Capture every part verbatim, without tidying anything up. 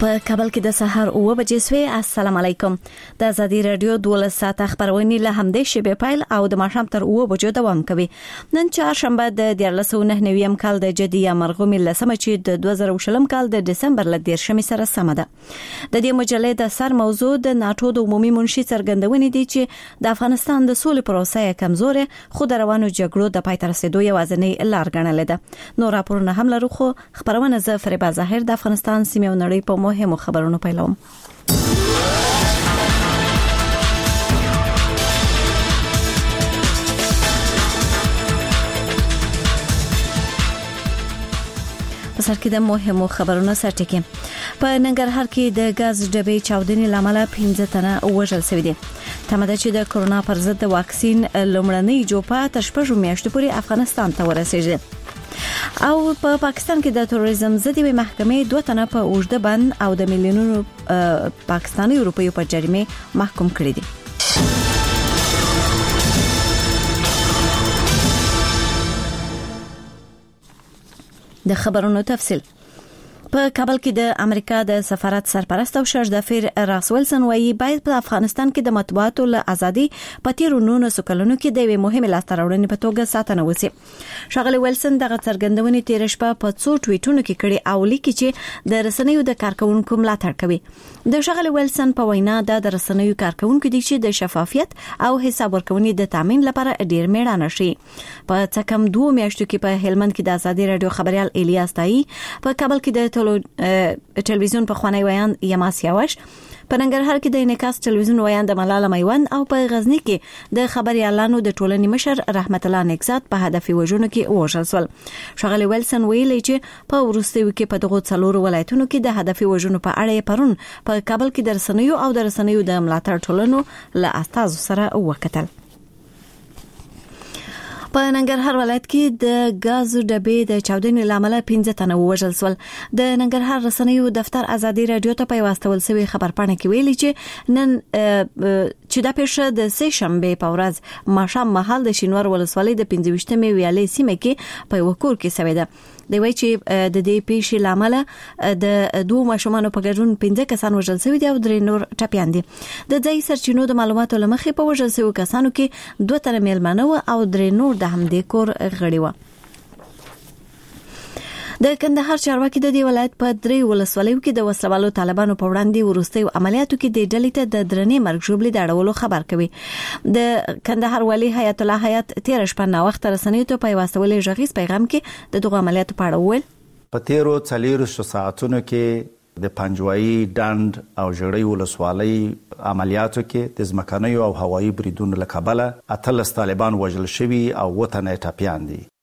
په کابل کې د سحر اوه بجې سوي. السلام علیکم. د آزادي رادیو دولس ساعت خبرونه له همدې شبي پایل او د ماښام تر اوه بجو دوام کوي. نن چهارشنبه د دیارلس سوه نهه نوي کال د جدي مرغومي لسمه چې د دوه زره شلم کال د دسمبر ل دیرشمې سره سم ده. د دې مجلې د سر موضوع د ناتو د عمومي منشي څرګندونې دي چې د افغانستان د سولې پروسه کمزوري خو د روانو جګړو د پای ته رسیدو یوازینۍ لار ګڼل ده. نو راپورونه هم لرو خو خبرونه ز فریبا ظاهر د افغانستان سیمه نړۍ په مهمو خبرونو پیلوم. په سر کې د مهمو خبرونو سرټکی. په ننګرهار کې د غاز ډبې چاودنې لامل پنځه تنه وژل شوي دي. تمه ده چې د کورونا پر ضد د واکسین لومړنۍ جوپه تر شپږو میاشتو پورې افغانستان ته ورسیږي. او په پا پاکستان کې د تروریزم ضدي محکمې دوه تنه په اوږده بند او د میلیونونو پاکستاني روپیو په جریمه محکوم کړي دي. د خبرونو تفصیل. په کابل کې د امریکا د سفارت سرپرست او شرج دفیر راس ویلسن وایي باید په افغانستان کې د مطبوعاتو له ازادي په تیرو نونو سکلونو کې د یوې مهمه لاستهراوړنې په توګه ساتنه وسی. شغله ویلسن دغه څرګندونې تیر شپه په څو ټویټونو کې کړي او لیکي چې د رسنیو د کارکونکو ملاتړ کوي. د شغله ویلسن په وینا د رسنیو کارکونکو دي چې د شفافیت او حساب ورکونې د تامین لپاره ډیر میړانه شي. په څکم دوه میاشتو کې په هلمند کې د آزادي رادیو خبريال الیاس تای په کابل کې د ټلویزیون په خوانی ویان یماس یاوش، په ننګرهار کې د انعکاس ټلویزیون ویان د ملاله میوند او په غزنی کې د خبريالانو د ټولنې مشر رحمت الله نکزاد په هدفي وژنو کې وژل شول. شغله ویلسن ویلي چې په وروستیو کې په دغه څلورو ولایتونو کې د هدفي وژنو په اړه پرون په کابل کې د رسنیو او د رسنیو د ملاتړ ټولنو له استازو سره وکتل. په ننګرهار ولایت کې د غاز ډبې د چاودنې لامل پنځه تنه وژل شول. د ننګرهار رسنیو دفتر آزادي رادیو ته په واستول شوی خبرپاڼه کې ویلي چې نن چې د پیښه د سه شنبه په ورځ ماښام مهال د شینوار ولسوالۍ د پنځه ویشتمې ویالې سیمه کې په وکور کې شوې ده. د وی چې د دې پیښې لامل د دوه ماشومان په ګډون پنځه کسان وژل شوي دي او درې نور ټپيان دي. د ځای سرچینو د معلوماتو لمخې په وژل شوي کسانو کې دوه تنه میلمانه او درې نور د همدې کور غړي و. د کندهار چارواکي د دې ولایت په درې ولسوالیو کې د وسلوالو طالبانو په وړاندې ورستیو عملیاتو کې د ډلې ته د درنې مرګ ژوبلې د اړولو خبر کوي. د کندهار والی حیات الله حیات تیر شپه نا وخت رسنیو ته په واسطه ژغیز پیغام کې د دغه عملیاتو په اړه وویل. په تیرو څلورو ساعتونو کې د پنجوایي ډند او ژړۍ ولسوالۍ عملیاتو کې د ځمکنیو او هوایي بریدونو له کبله اتلس طالبان وژل شوي او اووه تنه ټپیان دي.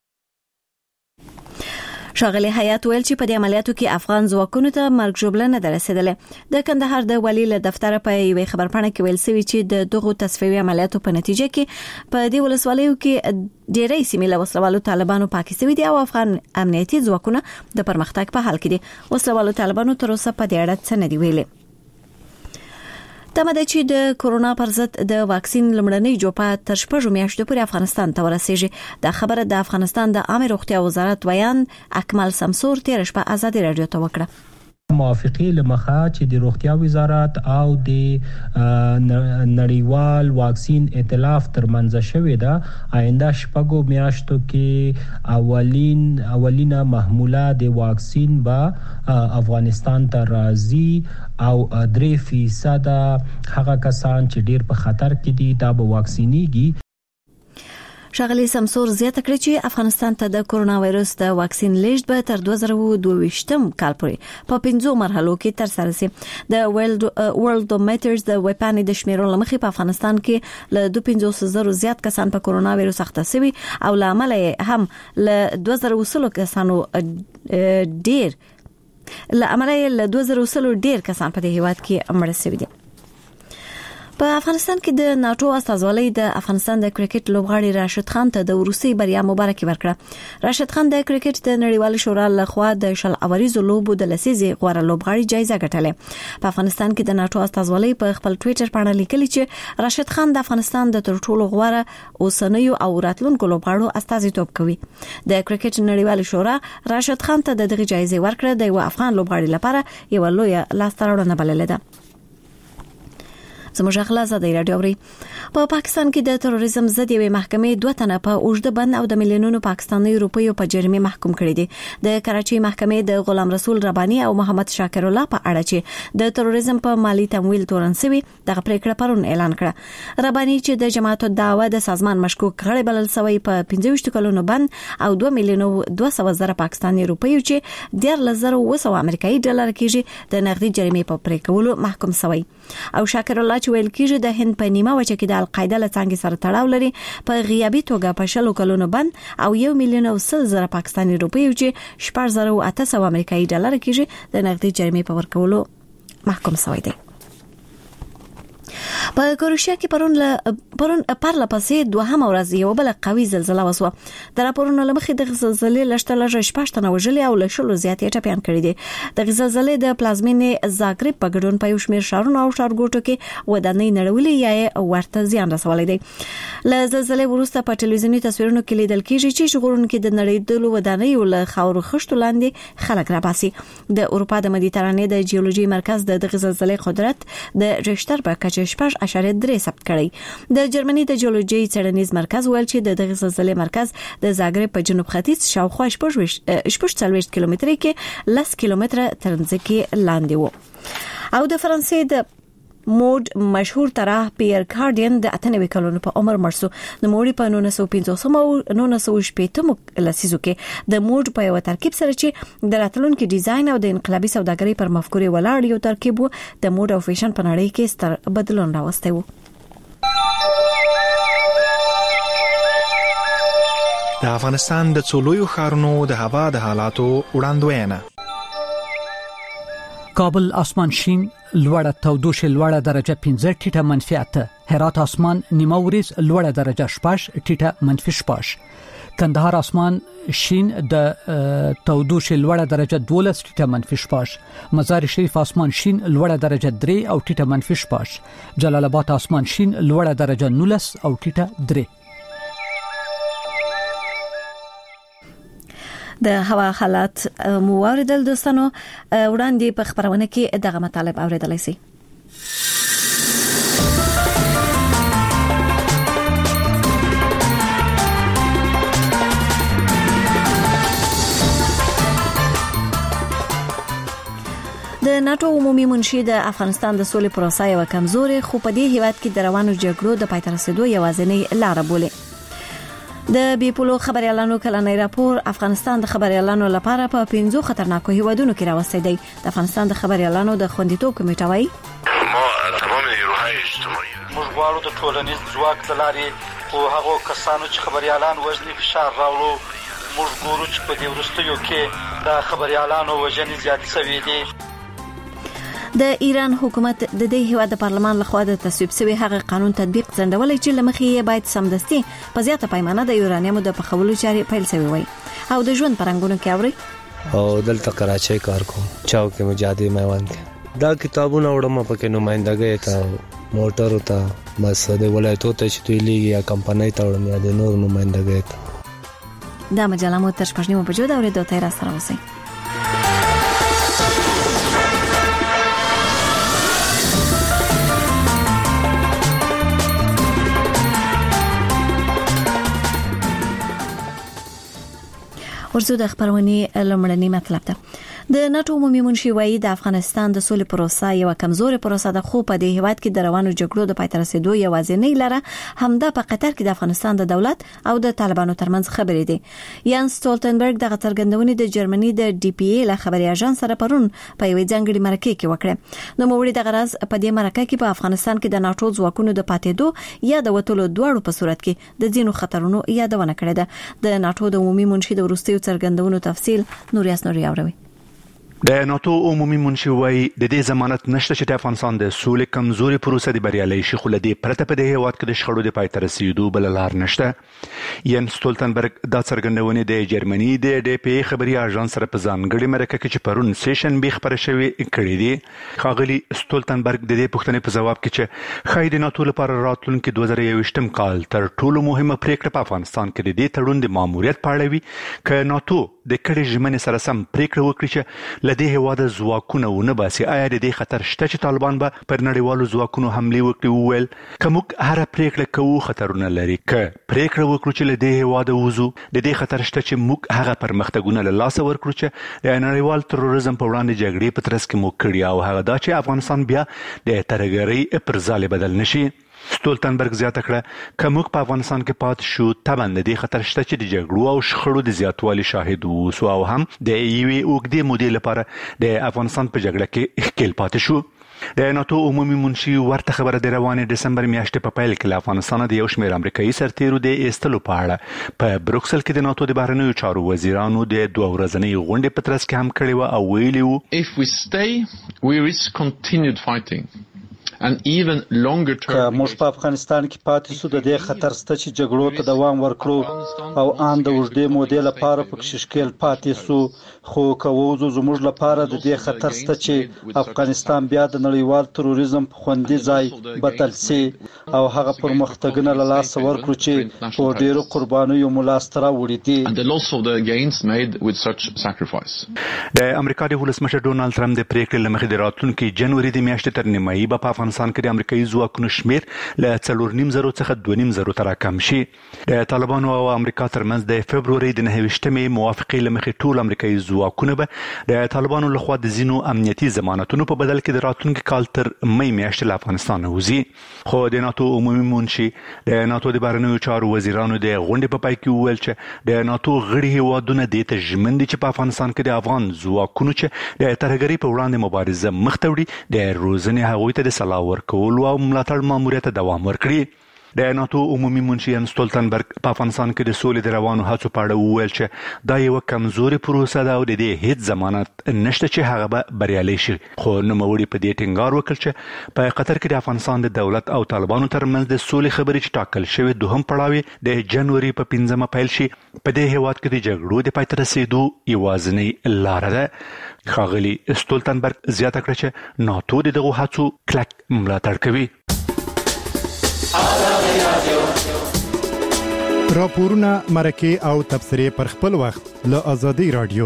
شاغلی حیات ویل چې په دې عملیاتو کې افغان ځواکونو ته مرګ ژوبله نه درسیدله. د کندهار د والی له دفتر په یوې خبرپاڼه کې ویل شوی چې د دغه تصفیوي عملیاتو په نتیجه کې په دې ولسوالیو کې ډېرې سیمې له وسلوالو طالبانو پاکي شوي دي او افغان امنیتي ځواکونه د پرمختګ په حال کې دي. وسلوالو طالبانو تر اوسه په دې اړه څه نه دی ویلي. تمه ده چې د کورونا پر ضد د واکسین لومړنۍ جوپه تر شپږو میاشتو پورې افغانستان ته ورسیږي. دا خبره د افغانستان د عامه روغتیا وزارت ویان اکمل سمسور تیر شپه آزادي رادیو ته وکړه. موافقه لمخه چې د روغتیا وزارت او د نړیوال واکسین ائتلاف ترمنځ شوې ده آینده شپږو میاشتو کې اولین اولینه محموله د واکسین به افغانستان ته راځي او درې فیصد هغه کسان چې ډیر په خطر کې دي دا به واکسینیږي. شغلی سمسور زیاته کړی چې افغانستان ته د کورونا وایرس د واکسین لیږد به تر دوه زره دوه ویشتم کال پورې په پنځو مرحلو کې تر سره شي. د ورلد ورلد میټرز د ویپانې د شمیرو لمخې په افغانستان کې له دوه پنځوس زره زیات کسان په کورونا وایرس اخته شوي او لامل هم له دوه زره وسلو کسانو ډیر لامل له دوه زره وسلو ډیر کسان په دې هیواد کې مړ شوي دي. په افغانستان کې د ناتو استازولۍ د افغانستان د کرکټ لوبغاړي راشد خان ته د وروستي بریا مبارکي ورکړه. راشد خان د کرکټ د نړیوال شورا لخوا د شل اوریزو لوبو د لسیزې غوړه لوبغاړي جایزه ګټله. په افغانستان کې د ناتو استازولۍ په خپل ټوئیټر باندې لیکلي چې راشد خان د افغانستان د تر ټولو غوړه اوسنیو او راتلونکو لوبغاړو استازیتوب کوي. د کرکټ نړیوال شورا راشد خان ته د دغه جایزې ورکړه د یو افغان لوبغاړي لپاره یو لوی لاسته راوړنه بللې ده. زموږ خلاصه د رادیو اوري په پاکستان کې د تروریزم ضد یوې محکمې دوه تنه په اوږده بند او د میلیونونو پاکستاني روپیو په جریمه محکوم کړي دي. د کراچي محکمې د غلام رسول رباني او محمد شاکر الله په اړه چې د تروریزم په مالی تمویل تورنسوي دغه پریکړه پرون اعلان کړه. رباني چې د جماعت الدعوه د سازمان مشکوک غړی بلل شوی په پنځه ویشت کلونو بند او دوه میلیونه دوه سوه زره پاکستاني روپیو چې ډیر لزر او سو امریکایي ډالر کېږي د نقدي جریمه په پریکولو محکوم شوی. او شاکر الله ویل کېږي د هند په نیمه وچه کې د القاعده له څنګه سره تړاو لري په غیابي توګه په شلو کلونو بند او یو میلیون او سل زره پاکستاني روپیو چې شپږ زره او اته سوه امریکایي ډالر کېږي د نقدي جریمه په ورکولو محکوم شوی دی. په کروشیا کې پرون ل پرون پرله پسې دوهم ورځ یو بل قوي زلزلہ وسوه. د راپورونو لمخې د زلزلې لشته لږ شپږ تنه وژلي او لشلو زیاتې ټپيان کړي دي. د زلزلې د پلازمینې زاګرب په ګډون په یو شمېر شهرونو او ښارګوټو کې ودانۍ نړولې یا ورته زیان رسولې دي. له زلزلې وروسته په ټلویزیوني تصویرونو کې لیدل کېږي چې ژغورونکو د نړیدلو ودانۍ له خاورو خښتو لاندې خلک راباسي. د اروپا د مدیترانې د جیولوژي مرکز د دغه زلزلې قدرت د ریشتر په کچه شپږ اشاریه درې ثبت کړی. د جرمني د جیولوژي څېړنیز مرکز ویل چې د دغه زلزلې مرکز د زاګرب په جنوب ختیځ شاوخوا شپږ څلوېښت کیلومتره کې لس کیلومتره تر ځمکې لاندې وو. او د فرانسې د موډ مشهور طرح پیر کارډین د اته نوي کلونو په عمر مړ شو. د موډ په نولس سوه پنځوس او نولس سوه شپږ لسیزو کې د موډ په یو ترکیب سره چې د راتلونکو ډیزاین او د انقلابي سوداګرۍ پر مفکورې ولاړ یو ترکیب وو د موډ او فیشن په نړۍ کې ستر بدلون راوستی وو. د افغانستان د څولویو ښارونو د هوا د حالاتو وړاندوینه. کابل اسمان شین، لوړه تودوخه لوړه درجه پنځه ټیټه منفي اته، هرات اسمان نیمه وریځ لوړه درجه شپږ ټیټه منفي شپږ، کندهار اسمان شین د تودوخه لوړه درجه دولس ټیټه منفي شپږ، مزار شریف اسمان شین لوړه درجه درې او ټیټه منفي شپږ، جلال آباد اسمان شین لوړه درجه نولس او ټیټه درې. د هوا حالات مو اوریدل دوستانو، وړاندې په خبرونه کې دغه مطالب اوریدلای شئ. د ناتو عمومي منشي د افغانستان د سولې پروسه یو کمزوري خو په دې هیواد کې د روانو جګړو د پای ته رسیدو یوازینۍ لار بولي. د بیپولو خبريالانو کلنۍ راپور افغانستان د خبريالانو لپاره په پنځو خطرناکو هیوادونو کې راوستي دی. د افغانستان د خبريالانو د خوندیتوب کمیټه وايي ما تمام نیروهای اجتماعي موږ غواړو د ټولنیز ځواک د لارې خو هغه کسانو چې خبريالان وژني فشار راوړو. موږ ګورو چې په دې وروستیو کې د خبريالانو وژنې زیات شوي دي. د ایران حکومت د دې هیواد د پارلمان لخوا د تصویب شوی هغه قانون تطبیق ځنډولای چې لمخې یې باید سمدستي په زیاته پیمانه د یورانیمو د پخولو چارې پیل شوی وي. او د ژوند پرنګونو کې اوري او دلته کراچۍ کار کوم چاو کې مجادي میوند کې دا کتابونه وړم پکې نمائندګۍ ته موټر ته بس د ولایتو ته چې دوی لیږي یا کمپنۍ ته وړم یا د نور نمائندګۍ ته. دا مجله مو تر شپږ نیمو بجو دا اورېدو ته را سره اوسئ. ورزو د خبرونه لمړنی مطلب ده. د ناتو عمومي منشي وايي د افغانستان د سولې پروسه یو کمزوري پروسه ده خو په دې هیواد کې د روانو جګړو د پای ته رسیدو یوازینۍ لاره همدا په قطر کې د افغانستان د دولت او د طالبانو ترمنځ خبرې دي. یانس سټولټنبرګ د څرګندونې د جرمني د ډي پی ای له خبري اژانس سره پرون په یوې ځانګړي مرکه کې وکړه. نو موږ د غرض په دې مرکه کې په افغانستان کې د ناتو ځواکونو د پاتېدو یا د وټولو دوړو په صورت کې د ځینو خطرونو یادونه کړې ده. د ناتو د عمومي منشي د ورستیو څرګندونو تفصیل نوریاس نوري اوروي. د ناتو عمومي منشي وايي د دې ضمانت نشته چې د افغانستان د سولې کمزوري پروسه د بریالي شي، خو له دې پرته په دې هیواد کې د شخړو د پای ته رسیدو بل لار نشته. ین سټولتنبرګ دا څرګندونې د جرمني د ډي پی خبري اژانس سره په ځانګړي مرکه کې چې پرون سیشن به خبره شوې کړې دي. ښاغلي سټولتنبرګ د دې پوښتنې په جواب کې چې خای د ناتو لپاره راتلونکي دوه زره یوویشتم کال تر ټولو مهمه پریکړه په افغانستان کې د دې تړون د ماموریت په اړه وي، که ناتو د کډې ژمنې سره سم پریکړه وکړي چې لدې هواده ځواکونه ونه باسي، آیا د دې خطر شته چې طالبان به پر نړیوالو ځواکونو حمله وکړي؟ وویل که موږ هر پریکړه کوو خطرونه لري، که پریکړه وکړو چې لدې هواده وځو د دې خطر شته چې موږ هغه پرمختګونه له لاسه ورکړو چې د نړیوال تروریزم په وړاندې جګړې په ترڅ کې مو کړی، او هغه دا چې افغانستان بیا د ترهګرۍ پر ځاله بدل نشي. سټولتنبرګ زیاته کړه که موږ په افغانستان کې پاتې شو طبعا د دې خطر شته چې د جګړو او شخړو د زیاتوالي شاهد اوسو او هم د یوې اوږدې مودې لپاره د افغانستان په جګړه کې ښکیل پاتې شو. د ناتو عمومي منشي ورته خبره د روانې ډسمبر میاشتې په پیل کې له افغانستان د یو شمېر امریکایي سرتیرو د ایستلو په اړه په بروکسل کې د ناتو د بهرنیو چارو وزیرانو د دوه ورځنۍ غونډې په ترڅ کې هم کړې وه او ویلي وو If we stay, we risk continued fighting. که موږ په افغانستان کې پاتې شو د دې خطر شته چې جګړو ته دوام ورکړو او ان د اوږدې مودې لپاره پکې ښکیل پاتې شو، خو که ووځو زموږ لپاره د دې خطر شته چې افغانستان بیا د نړیوال تروریزم په خوندي ځای بدل شي او هغه پرمختګونه له لاسه ورکړو چې په ډېرو قربانیو مو لاسته راوړي دي. د امریکا د ولسمشر ډونالډ ټرمپ د پریکړې له مخې د راتلونکي جنوري د میاشتې تر نیمایي به په افغانستان کې د امریکایي ځواکونو شمیر له څلور نیم زرو څخه دوه نیم زرو ته راکم شي. د طالبانو او امریکا ترمنځ د فبروري د نهه ویشتمې موافقې له مخې ټول امریکایي ځواکونه به د طالبانو لخوا د ځینو امنیتي ضمانتونو په بدل کې د راتلونکي کال تر مې میاشتې له افغانستان وځي. خو د ناتو عمومي منشي د ناتو د بهرنیو چارو وزیرانو د غونډې په پای کې وویل چې د ناتو غړي هیوادونه دې ته ژمن دي چې په افغانستان کې د افغان ځواکونو چې د ترهګرۍ په وړاندې مبارزه مخ ته وړي د روزنې هغوی ته د سلاح ورکولو او ملاتړ ماموریت ته دوام ورکړي. د ناتو عمومي منشي ین سټولتنبرګ په افغانستان کې د سولې د روانو هڅو په اړه وویل چې دا یو کمزوري پروسه ده او د دې هیڅ ضمانت نشته چې هغه به بریالي شي. خو نوموړي په دې ټینګار وکړ چې په قطر کې د افغانستان د دولت او طالبانو ترمنځ د سولې خبرې چې ټاکل شوې دوهم پړاو د جنوري په پنځمه پیل شي په دې هیواد کې د جګړو د پای ته رسیدو یوازینۍ لاره ده. ښاغلي سټولتنبرګ زیاته کړه چې ناتو د دغو هڅو کلک ملاتړ کوي. راپورونه، مرکې او تبصرې پر خپل وخت له آزادۍ رادیو.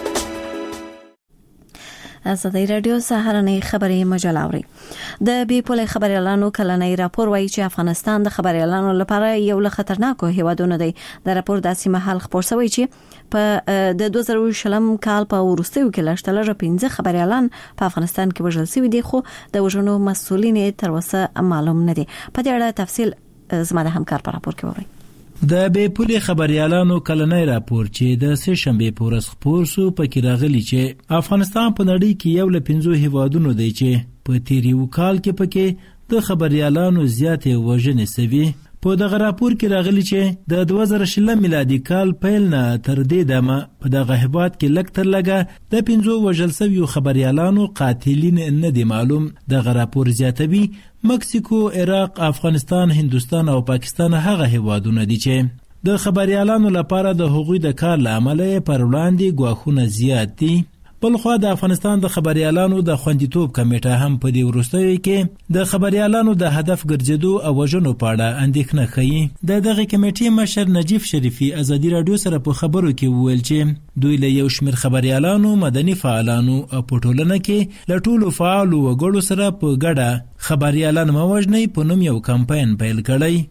آزادۍ رادیو سهارنۍ خبري مجله اوري. د بي پولې خبريالانو کلنۍ راپور وایي چې افغانستان د خبريالانو لپاره یو له خطرناکو هیوادونو دی. د راپور داسې مهال خبر شوی چې په د دوه زره شلم کال په وروستیو کې لاشتلره پنځه خبريالان په افغانستان کې وژل شوي دي، خو د وژنو مسؤلین تر اوسه معلوم نه دي. په دې اړه تفصیل زما د همکار په راپور کې وری. د بي پولې خبريالانو کلنۍ راپور چې د سه شنبه په ورځ خبر شو پکې راغلي چې افغانستان په نړۍ کې یو له پنځو هیوادونو دی چې په تیر یو کال کې پکې د خبريالانو زیاتې وژنې سوي. په دغه راپور کې راغلي چې د دوه زره شلم میلادي کال پیل نه تر دې دمه په دغه هیواد کې لږ تر لږه د پنځو وژل شویو خبريالانو قاتلین نه دي معلوم. دغه راپور زیاتوي مکسیکو، عراق، افغانستان، هندوستان او پاکستان هغه هیوادونه دي چې د خبريالانو لپاره د حقوقي د کار لامل پر وړاندې ګواښونه زیات دي. بلخوا د افغانستان د خبريالانو د خوندیتوب کمیټه هم په دې وروستیو کې د خبريالانو د هدف ګرځېدو او وژنو په اړه اندېښنه ښيي. د دغه کمیټې مشر نجیب شریفي ازادي رادیو سره په خبرو کې وویل چې دوی له یو شمېر خبريالانو، مدني فعالانو او په ټولنه کې له ټولو فعالو وګړو سره په ګډه خبريالان مه وژنئ په نوم یو کمپاین پیل کړی.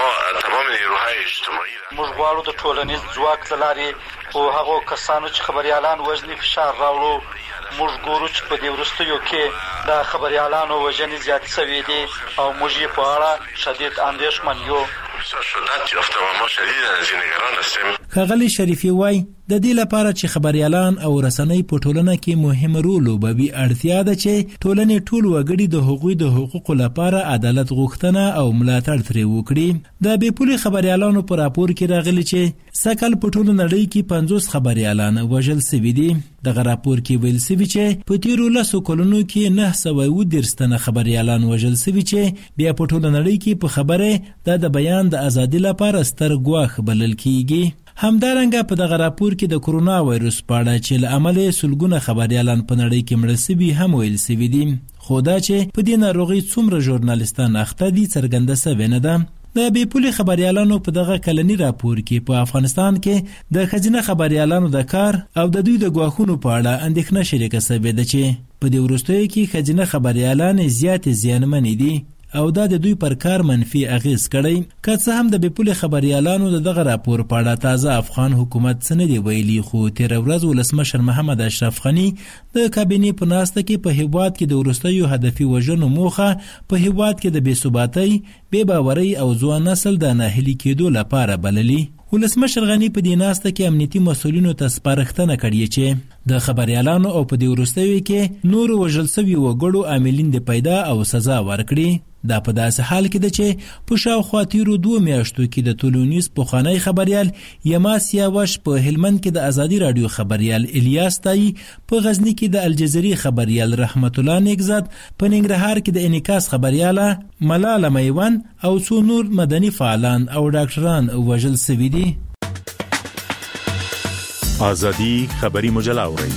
موږ غواړو د ټولنیز ځواک له لارې په هغو کسانو چې خبريالان وژني فشار راوړو. موږ ګورو چې په دې وروستیو کې د خبريالانو وژنې زیاتې شوې دي او موږ یې په اړه شدید اندېښمن یو. ښاغلي شریفي وایي د دې لپاره چې خبريالان او رسنۍ په ټولنه کې مهم رول لوبوي اړتیا ده چې ټولنې ټول وګړي د حقوقي د حقوقو لپاره عدالت غوښتنه او ملاتړ ترې وکړي. د بېپولي خبريالانو په راپور کې راغلي چې سکل په ټوله نړۍ کې پنځوس خبريالان وژل شوي دي. دغه راپور کې ویل شوي چې په تیرو لسو کلونو کې نه سوه اووه دېرش تنه خبريالان وژل شوي چې بیا په ټوله نړۍ کې په خبره د بیان د ازادي لپاره ستر ګواښ بلل کیږي. همدارنګه په دغه راپور کې د کورونا وایروس په اړه چې له امله سلګونه خبريالان په نړۍ کې مړه شوي هم ویل شوي دي، خو دا چې په دې ناروغۍ څومره ژورنالیستان اخته دي څرګنده شوې نه ده. د بېپولي خبريالانو په دغه کلنی راپور کې په افغانستان کې د ښځینه خبريالانو د کار او د دوی د ګواښونو په اړه اندېښنه شریکه شوې ده چې په دې وروستیو کې ښځینه خبريالان زیاتې زیانمنې دي او دا د دوی پر کار منفي اغیز کړی. که څه هم د بېپولي خبريالانو د دغه راپور په اړه تازه افغان حکومت څه نه دی ویلي، خو تېره ورځ ولسمشر محمد اشرف غني د کابینې په ناسته کې په هېواد کې د وروستیو هدفي وژنو موخه په هېواد کې د بې ثباتۍ، بې باورۍ او ځوان نسل د ناهیلي کېدو لپاره بللي. ولسمشر غني په دې ناسته کې امنیتي مسؤلینو ته سپارښتنه کړې چې د خبريالانو او په دې وروستیو کې نورو وژل شوي وګړو عاملین د پیدا او سزا ورکړي. دا په داسې حال کې ده چې په شاوخوا تیرو دوه میاشتو کې د ټولنیز پخوانی خبريال یماس یاوش په هلمند کې د ازادي رادیو خبريال الیاس تایی، په غزنی کې د الجزیري خبريال رحمت الله نیکزاد، په ننګرهار کې د انعکاس خبرياله ملاله میوان او څو نور مدني فعالان او ډاکټران وژل شوي دي. ازادي خبري مجله اوري.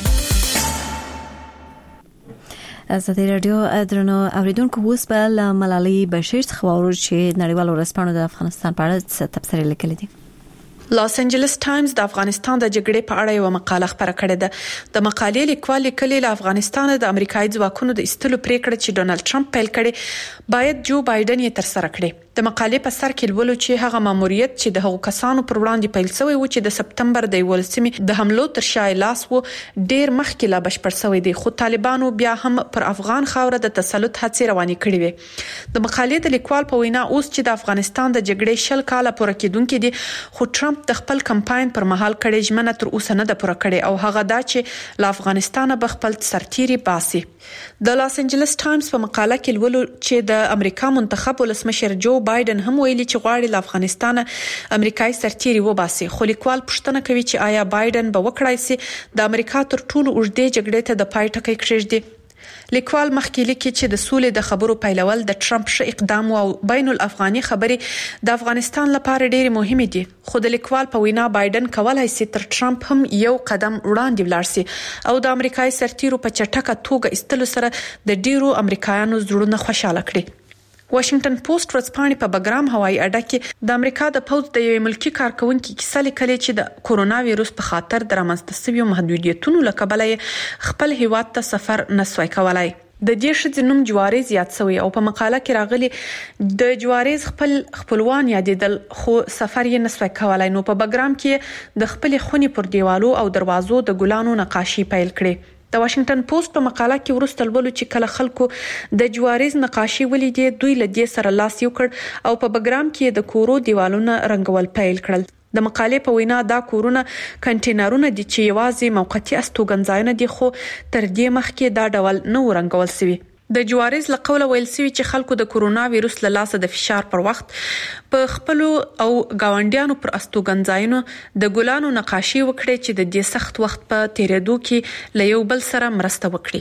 ازادي رادیو درنو اوریدونکو اوس به له ملالۍ بشیر څخه واورو چې نړیوال ورځپاڼو د افغانستان په اړه څه تبصرې لیکلې دي. لاس انجلس ټایمز د افغانستان د جګړې په اړه یو مقاله خپره کړې ده. د مقالې لیکوال لیکلي له افغانستان د امریکایي ځواکونو د ایستلو پریکړه چې ډونالد ټرمپ پیل کړي باید جو بایدن یې تر سره کړي. د مقالې په سر کې ولولو چې هغه ماموریت چې د هغو کسانو پر وړاندې پیل شوی و چې د سپتمبر د یولسمې د حملو تر شا لاس و ډیر مخکې لا بشپړ شوی دی، خو طالبانو بیا هم پر افغان خاوره د تسلط هڅې روانې کړې وي. د مقالې د لیکوال په وینا اوس چې د افغانستان د جګړې شل کاله پوره کېدونکې دي، خو ټرمپ د خپل کمپاین پر مهال کړي ژمنه تر اوسه نه ده پوره کړې او هغه دا چې له افغانستانه به خپل سرتیري باسي. د لاس انجلس ټایمز په مقاله کې ولولو چې د امریکا منتخب ولسمشر جو بایدن هم ویلي چې غواړي له افغانستانه امریکایي سرتیري وباسي، خو لیکوال پوښتنه کوي چې آیا بایدن به وکړای شي د امریکا تر ټولو اوږدې جګړې ته د پای ټکی کېږدي. لیکوال مخکې لیکي چې د سولې د خبرو پیلول د ټرمپ ش اقدام او بین الافغاني خبرې د افغانستان لپاره ډېر مهمه دي، خو د لیکوال په وینا بایدن کولای شي تر ټرمپ هم یو قدم وړاندې ولاړ شي او د امریکایي سرتیرو په چټکه توګه ایستلو سره د ډیرو امریکایانو زړونه خوشاله کړي. واشنگټن پوسټ ورځپاڼې په بګرام هوایي اډه کې د امریکا د پوځ د یو ملکی کارکونکو کیسه لیکلې چې د کورونا وایروس په خاطر د رامنځته شویو محدودیتونو له کبله خپل هیواد ته سفر نسوي کولای. د دې شې نوم جوارز یاد شوی او په مقاله کې راغلي د جوارز خپل خپلوان یادېدل خو سفر یې نسوي کولای. نو په بګرام کې د خپل خونې پر دیوالو او دروازو د ګلانو نقاشي پیل کړې. د واشنگټن پوسټ په مقاله کې ورسته ولولو چې کله خلکو د جوارز نقاشي ولیدې دوی له دې سره لاس یو کړ او په بګرام کې د کورو دیوالونه رنگول پیل کړل. د مقالې په وینا دا کورونه کنټینرونه دي چې یوازې موقتی استوګنځایونه دي، خو تر دې مخکې دا ډول نه ورنګول شوی. د جوارز له قوله ویل شوی چې خلکو د کورونا وایروس له لاسه د فشار پر وخت په خپل او گاونډیانو پر استوګنځایونو د ګلانو نقاشي وکړي چې د دې سخت وخت په تیریدو کې له یو بل سره مرسته وکړي.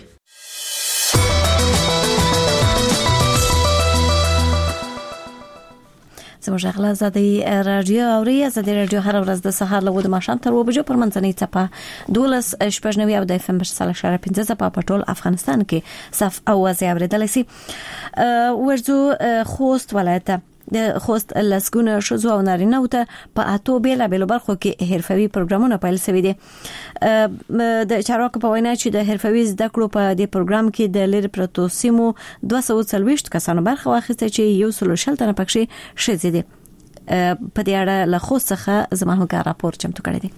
زموږ غلا زادي رادیو اوري زادي رادیو هر ورځ د سهار له ود ماښام تر وبجو پر منځنۍ چپه دولس شپږنوي او د اف ام سره شاره پنځه چپه په ټول افغانستان کې صف او وزي اوریدل سي. ورځو خوست ولایت د خوست لسګونه شوزو او نارینه ته په اتو بیل بیل برخو کې حرفوي پروګرامونه پیل شوي دي. د چارواکو په وینا چې د حرفوي زده کړو په دې پروګرام کې د لری پروتو سیمو دوه سوه څلوېښت کسانو برخه واخیسته چې یو سل شل تنه پکې شې دي. په دې اړه له خوست څخه زموږ راپور چمتو کړی دی.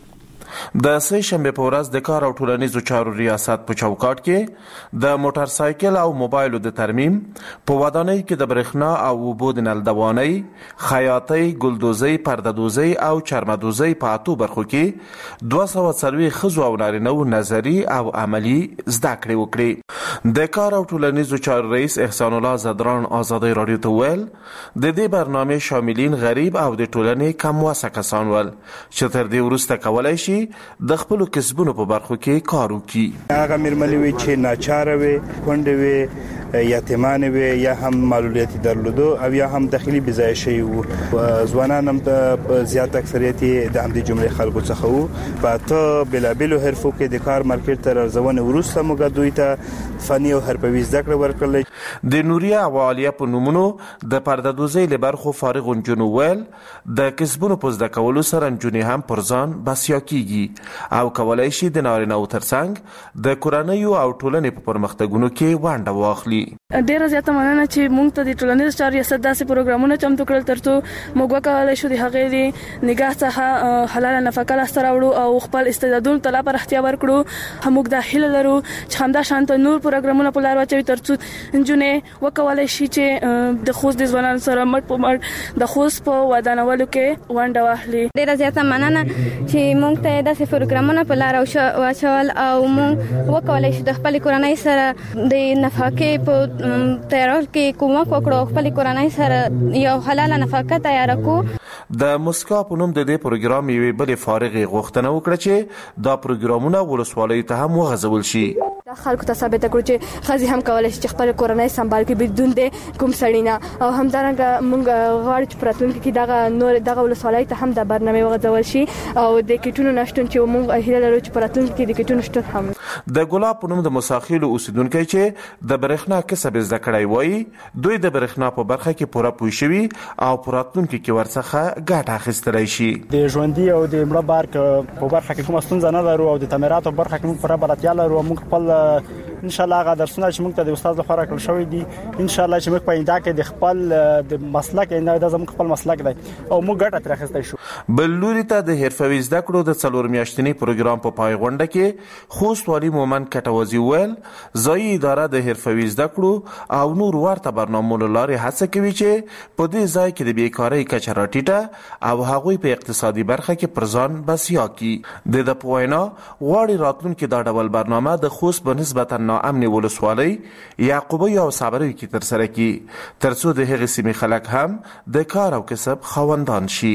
د سه شنبه په ورځ د کار او ټولنیزو چارو ریاست په چوکاټ کې د موټر سایکل او موبایلو د ترمیم په ودانۍ کې د برېښنا او اوبو د نل دوانۍ، خیاطۍ، ګلدوزۍ، پردهدوزۍ او چرمدوزۍ په اتو برخو کې دوه سوه څلوېښت ښځو او نارینه‌و نظري او عملي زده کړې وکړې. د کار او ټولنیزو چارو رئیس احسان الله زدران ازادۍ راډیو ته ویل د دې برنامې شاملین غریب او د ټولنې کم وسه کسان ول چې تر دې وروسته کولای شي د خپل کسبونو په برخو کې کار وکړي. هغه مېرمنې وي چې ناچاره وي، کونډې وي، یتیمانې وي، یا هم معلولیت درلودو او یا هم داخلي بځای شي وو. ځوانان هم د زیات اکثریت د همدې جملې خلکو څخه وو. په اته بېلابېلو حرفو کې د کار مارکیټ ته ارزونې وروسته موږ دوی ته فني او حرفوي زده کړه ورکړلې. د نوریا او عالیه په نومونو د پردهدوزۍ له برخو فارغ نجونو ویل د کسبونو په زده کولو سره نجونې هم پر ځان بسیا کیږي او کولای شي د نارینه‌و ترڅنګ د کورنیو او ټولنې په پرمختګونو کې ونډه واخلي. ډیره زیاته مننه چې موږ ته د ټولنیز چارو ریاست داسې پروګرامونه چمتو کړل ترڅو موږ وکولای شو د هغې د نگاه څخه حلاله نفقه لاسته راوړو او خپل استعدادونو ته لا پراختیا ورکړو. موږ د هیله لرو چې همدا شانته نور پروګرامونه په لار واچوي ترڅو نجونې وکولای شي چې د خوست د ځوانانو سره مټ په مټ د خوست په ودانولو کې ونډه واخلي. ډیره زیاته مننه چې موږ ته داسې پروګرامونه په لار واچول او موږ وکولای شو د خپل کورنۍ سره د نفقې په تیارول کې کومک وکړو، خپل کورنۍ سره یو حلاله نفقه تیار کړو. د مسکا په نوم د دې پروګرام یوې بلې فارغې غوښتنه وکړه چې دا پروګرامونه ولسوالیو ته هم وغځول شي. دا خلکو ته ثابت کړو چې ښځې هم کولای شي چې خپل کورنۍ سمبال کړي بدون د کوم سړي نه. او همدارنګه موږ غواړو چې په راتلونکي کې دغه نور دغه ولسوالۍ ته هم د برنامه وغځول شي او د کټونو نشټون چې موږ هیله لرو چې په راتلونکي کې د کټونو شتون هم. د ګلاب په نوم د مساخیلو اوسیدونکو چې د برېښنا کسب زده کړی وایي دوی د برېښنا په برخه کې پوره پوه شوي او په راتلونکي کې ورڅخه ګټه اخیستلی شي. د ژوندي او د مړه بار په برخه کې کومه ستونزه نه لرو او د تعمیراتو برخه کې موږ پوره بلدتیا لرو. موږ خپل ان شاء الله هغه درسونه چې موږ ته د استاد لخوا راکړل شوی دي ان شاء الله چې موږ په آینده کې د خپل د مسلک نه د زموږ خپل مسلک دی او موږ ګټه تر اخیستای شو. بل لوري ته د حرفوي زده کړو د څلور میاشتني پروګرام په پای غونډه کې خوست والي مومن کټوازي ویل ځایي اداره د حرفوي زده کړو او نور ورته برنامو لارې هڅه کوي چې په دې ځای کې د بیکارۍ کچه راټیټه او هغوی په اقتصادي برخه کې پر ځان بسیا کړي. د د پوینا غواړي راتلونکي دا ډول برنامه د خوست په نسبتا ناامن ولسوالۍ یعقوبی او صابری کې تر سره کړي ترڅو د هغې سیمې خلک هم د کار او کسب خاوندان شي.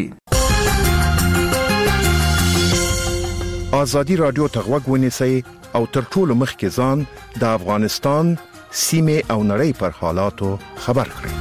ازادي رادیو ته غوږ ونیسئ او تر ټولو مخکې ځان د افغانستان سیمې او نړۍ پر حالاتو خبر کړئ.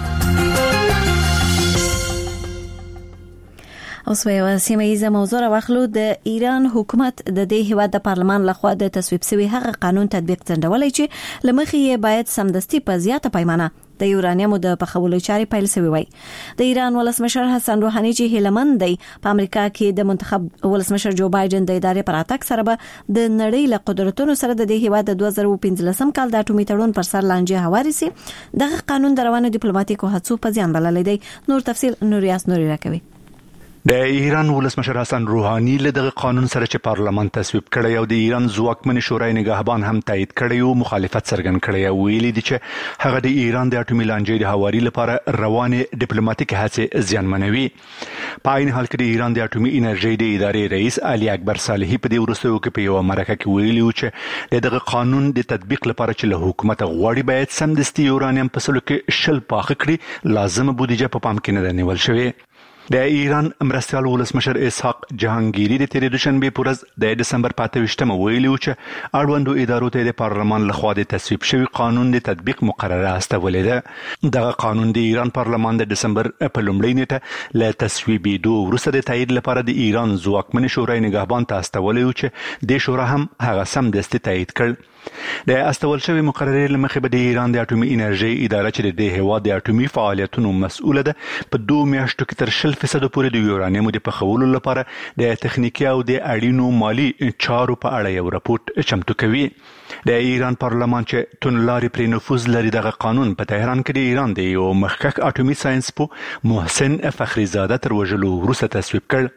اوس یو سیمه موضوع واخلو. د ایران حکومت د دې هیواد د پارلمان لخوا د تصویب شوی هغه قانون تطبیق څنډولای چې لمخې باید سمدستي په زیاته پیمانه د یورانیمو د پخولو چارې پیل شوی وي. د ایران ولسمشر حسن روحاني چې هلمند دی په امریکا کې د منتخب ولسمشر جو بایدن د ادارې پر اتاک سره به د نړۍ له قدرتونو سره د دې هیواد د دوه زره پنځلسم کال د اټومي تړون پر سر لانجه هوارسي. دغه قانون د روانو ډیپلوماټیکو هڅو په ځان بللی دی. نور تفصیل نوریاس نوري راکوي. د ایران ولسمشر حسن روحاني له دغه قانون سره چې پارلمان تصویب کړی او د ایران ځواکمن شورای نگهبان هم تایید کړی او مخالفت څرګند کړی او ویلي دي چې هغه د ایران د اټومي لانجې د هواري لپاره روانې ډیپلوماټیک هڅې زیانمنوي. په عین حال کې د ایران د اټومي انرژي د ادارې رئیس علي اکبر صالحي په دې وروستیو کې په یو مرکه کې ویلي و چې دغه قانون د تطبیق لپاره چې له حکومت غواړي باید سمدستي یورانیم په سلو کې شل پاخه کړي، لازمه بودیجه په پام کې نه ده نیول شوې. د ایران مرستیال ولسمشر اسحاق جهانگیری د تیرې دوشنبه په ورځ د دسمبر په اته ویشتمه ویلي و چې اړوندو ادارو ته د پارلمان لخوا د تصویب شوی قانون د تطبیق مقرره استولې ده. دغه قانون د ایران پارلمان د دسمبر په لومړۍ نیټه له تصویبېدو وروسته د تایید لپاره د ایران ځواکمن شورای نگهبان ته استولی و چې د شورا هم هغه سمدستي تایید کړ. د استول شوی مقررې لمخې به د ایران د اټومي انرژي اداره چې د دې هیواد د اټومي فعالیتونو مسؤله ده په دوه میاشتو کې تر شل فیصد پورې د یورانیمو د پخولو لپاره د تخنیکي او د اړینو مالی چارو په اړه یو راپورټ چمتو کوي. د ایران پارلمان چې تونلاري پرې نفوذ لري دغه قانون په تهران کې د ایران د یو مخکښ اټومي ساينس په محسن فخریزاده تر وژلو وروسته تصویب کړ.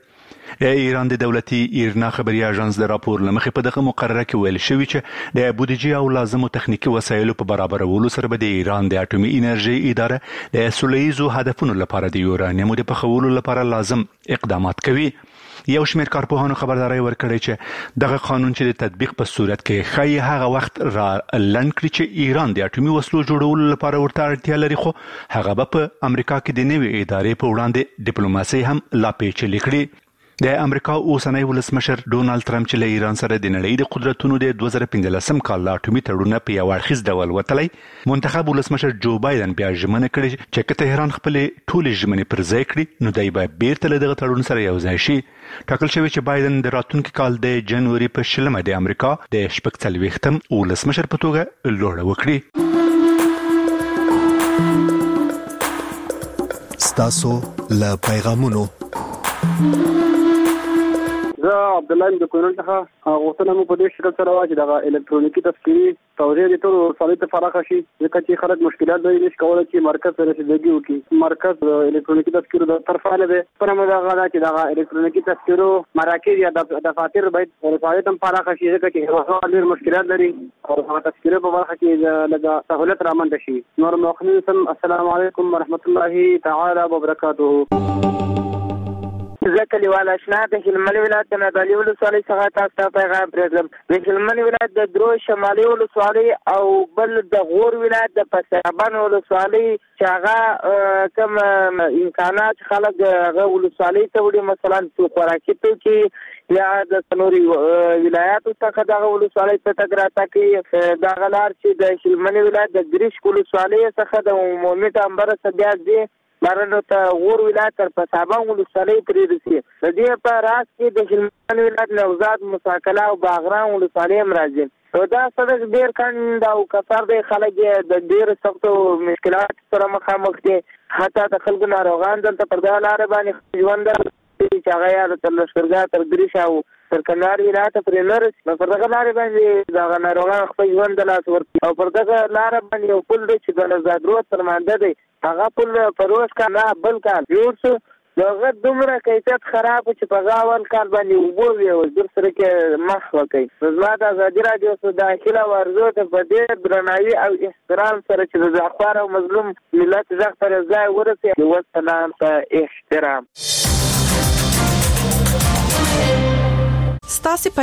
ایران د دولتي ایرنا خبري اژانس د راپور لمخې په دغه مقرره کې ویل شوی چې د بودیجه او لازمو تخنیکی وسایلو په برابرولو سره به د ایران د اټومي انرژي اداره د سولهییزو هدفونو لپاره د یورانیم د پخولو لپاره لازم اقدامات کوي. یو شمېر کارپوهانو خبرداري ورکړې چې دغه قانون چې د تطبیق په صورت کې خای هغه وخت را لند کړی چې ایران د اټومي وسلو جوړولو لپاره ورته اړتیا لري، خو هغه به په امریکا کې د نوې ادارې په وړاندې ډیپلوماسي هم لا پیچلې کړي. د امریکا اوسنی ولسمشر ډونالد ټرمپ چې له ایران سره د نړۍ د قدرتونو د دوه زره پنځلسم کال لا اټومي تړون په یو اړخیز ډول وتلی، منتخب ولسمشر جو بایدن بیا ژمنه کړې چې که تهران خپل ټولې ژمنې پر ځای کړي نو دی به بیرته له دغه تړون سره یو ځای شي. ټاکل شوی چې بایدن د راتلونکي کال د جنوري په شلمه د امریکا د شپږ څلوېښتم ولسمشر په توګه لوړه وکړي. ستاسو له پیغامونو زه عبد الله د کورن څخه غوښتنه مو په دې شکل سره واچې دغه الکترونیکي تذکرې توزیع د ټولو ولسوالیو ته پراخه شي، ځکه چې خلک مشکلات لري نشي کولی چې مرکز ته رسیدګي وکړي. مرکز د الکترونیکي تذکرو د طرفه نه دی په نامه دغه ده چې دغه الکترونیکي تذکرو مراکز یا دفاتر باید ولسوالیو ته پراخه شي، ځکه چې هغه ډېر مشکلات لري او هغه تذکرې په برخه کې لږه سهولت رامنځته شي. نور مؤخرین سم السلام علیکم ورحمت الله تعالی وبرکاته. زه کلیوال اشنا د هلمند ولایت د نادعلي ولسوالۍ څخه تاسو ته پیغام پرېږدم. د هلمند ولایت د درو شمالي ولسوالۍ او بل د غور ولایت د پسابند ولسوالۍ چې هغه کوم امکانات خلک هغه ولسوالۍ ته وړي، مثلا خوراکي توکي یا د څلورو ولایاتو څخه دغه ولسوالۍ ته تګ راتګ کوي. دغه لار چې د هلمند ولایت د ګریشک ولسوالۍ څخه د عمومي ټامبر څخه بیا ځي بارنو ته غور ولایت تر پسابند ولسوالۍ پورې رسي. د دې په راس کې د هلمند ولایت نوزاد مساکله او باغران ولسوالۍ هم راځي. دا سړک ډېر کند او کثر دی، خلک د ډېرو سختو مشکلات سره مخامخ دي. حتی د خلکو ناروغان دلته پر دغه لارې باندې ژوند چې هغه یا تر لښکرګاه تر ګریش او تر کندهار ولایت پورې نه رسي، نو پر دغه لارې باندې دغه ناروغان خپل ژوند د لاس ورکوي. او پر دغه لاره باندې یو پل دی چې د نوزاد رود تر مانده دی، هغه پل پروس کال نه بل کال جوړ شو. دغه دومره کیفیت خراب چې په هغه اول کال باندې اوبه وې او در سره کې مخ وکړي. زما د ازادي راډیو څخه داخله ورزو ته په ډېر درناوي او احترام سره چې د زعفر او مظلوم ملت غږ پر ځای ورسي. والسلام په احترام. ستاسو